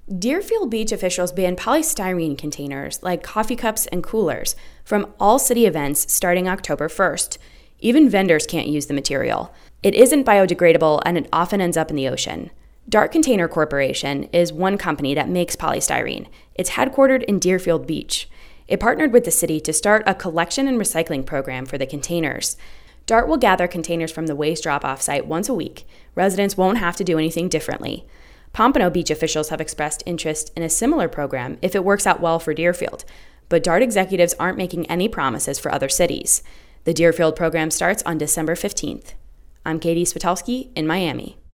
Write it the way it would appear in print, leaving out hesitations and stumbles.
Deerfield Beach officials banned polystyrene containers like coffee cups and coolers from all city events starting October 1st. Even vendors can't use the material. It isn't biodegradable and it often ends up in the ocean. Dart Container Corporation is one company that makes polystyrene. It's headquartered in Deerfield Beach. It partnered with the city to start a collection and recycling program for the containers. Dart will gather containers from the waste drop-off site once a week. Residents won't have to do anything differently. Pompano Beach officials have expressed interest in a similar program if it works out well for Deerfield, but Dart executives aren't making any promises for other cities. The Deerfield program starts on December 15th. I'm Katie Spitalski in Miami.